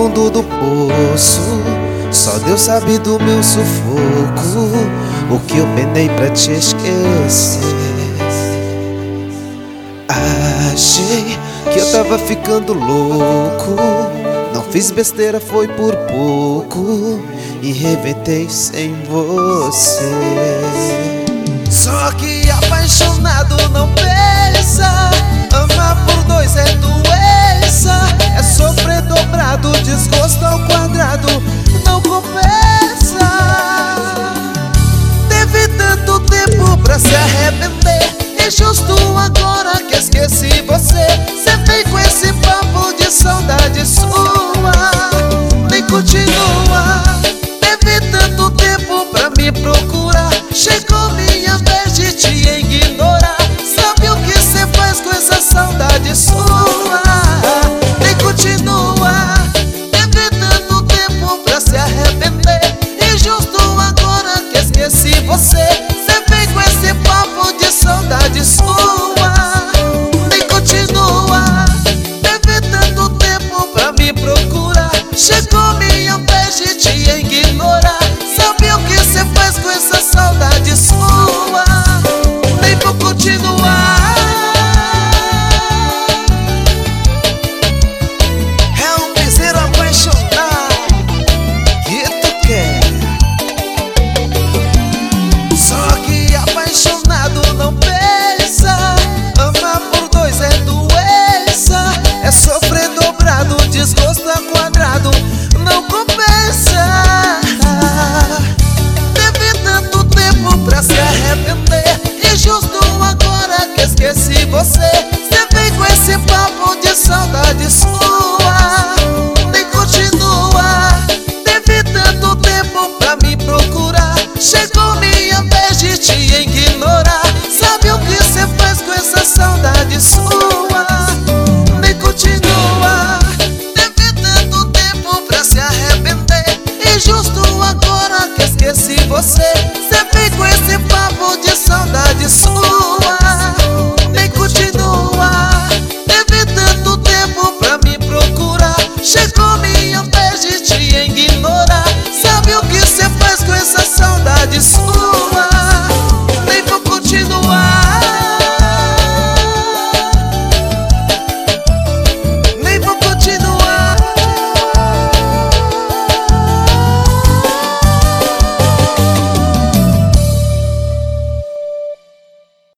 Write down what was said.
fundo do poço, só Deus sabe do meu sufoco, o que eu penei pra te esquecer. Achei que eu tava ficando louco, não fiz besteira, foi por pouco, e reventei sem você. Só que apaixonado não pensa, amar por dois é doença, é sofrer dobrado, desgosto ao quadrado, não compensa. Teve tanto tempo pra se arrepender, e justo agora que esqueci você, cê vem com esse papo de saudade sua, nem continua. Teve tanto tempo pra me procurar, chegou minha vez de te ignorar. Sabe o que cê faz com essa saudade sua? Nem continua. Teve tanto tempo pra se arrepender, e justo agora que esqueci você, cê vem com esse papo de saudade sua, nem continua. Teve tanto tempo pra me procurar, chegou minha vez de te ignorar. Sabe o que cê faz com essa saudade sua? Nem vou continuar. É um piseiro apaixonado que tu quer. Só que apaixonado não pensa, amar por dois é doença, é sofrer dobrado, desgosto a quadrado, não compensa. Teve tanto tempo pra se arrepender, e justo agora que esqueci você, cê vem com esse papo de saudade sua, nem continua. Teve tanto tempo pra me procurar, chegou minha vez de te ignorar. Sabe o que cê faz com essa saudade sua? Nem continua. Teve tanto tempo pra se arrepender, e justo agora que esqueci você, cê vem com esse papo de saudade sua, nem continua. Teve tanto tempo pra me procurar, chegou minha vez de te ignorar. Sabe o que cê faz com essa saudade sua?